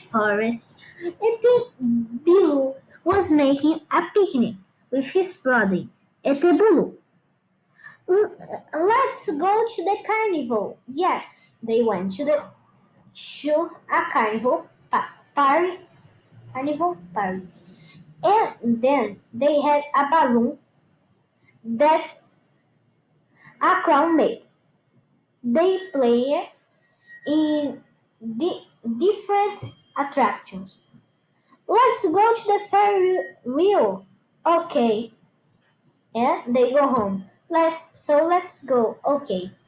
forest, Bilu was making a picnic with his brother, Etebulu. Let's go to the carnival. Yes, they went to a party, carnival party, and then they had a balloon that a clown made. They played in different attractions. Let's go to the ferry wheel. Okay, and they go home. Let's go. Okay.